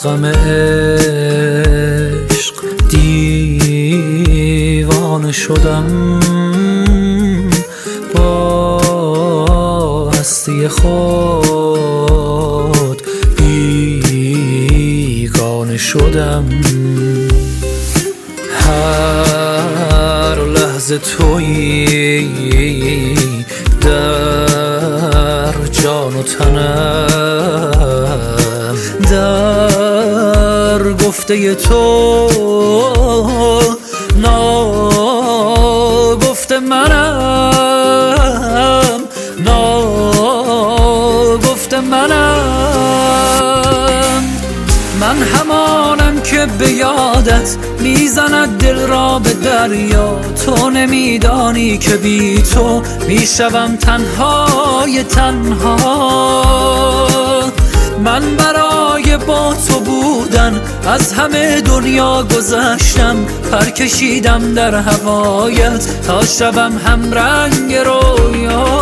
غم عشق دیوانه شدم، با هستی خود بیگانه شدم. هر لحظه تویی در جان و تنم، در گفته تو ناگفته منم، ناگفته منم. من همانم که به یادت میزند دل را به دریا، تو نمیدانی که بی تو میشوم تنهای تنها. من برای با تو بودن از همه دنیا گذشتم، پر کشیدم در هوایت تا شوم همرنگ رویا.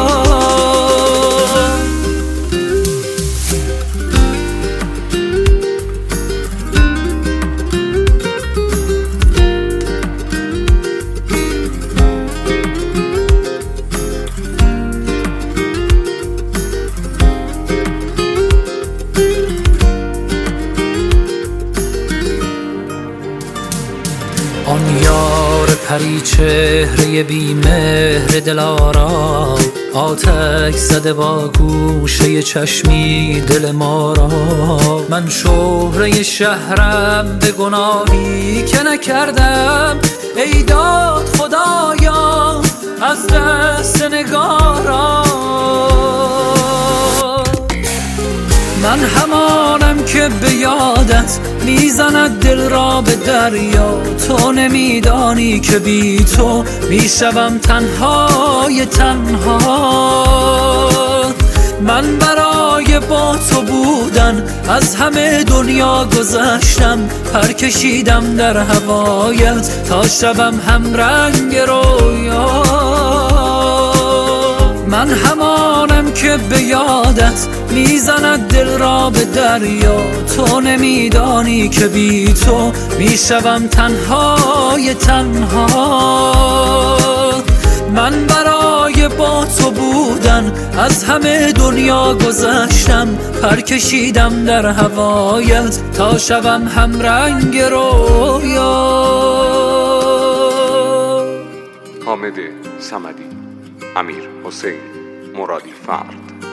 آن یار پری چهره بی مهر دلارا، آتش زده با گوشه چشمی دل ما را. من شهره شهرم به گناهی که نکردم، ای داد خدایا از دست نگارا. من همانم که به یادت میزند دل را به دریا، تو نمیدانی که بی تو میشوم تنهای تنها. من برای با تو بودن از همه دنیا گذشتم، پر کشیدم در هوایت تا شوم همرنگ رویا. من همانم که به یادت میزند دل را به دریا، تو نمیدانی که بی تو میشوم تنهای تنها. من برای با تو بودن از همه دنیا گذشتم، پر کشیدم در هوایت تا شوم همرنگ رویا. حامد صمدی، امیر حسین مرادی فرد.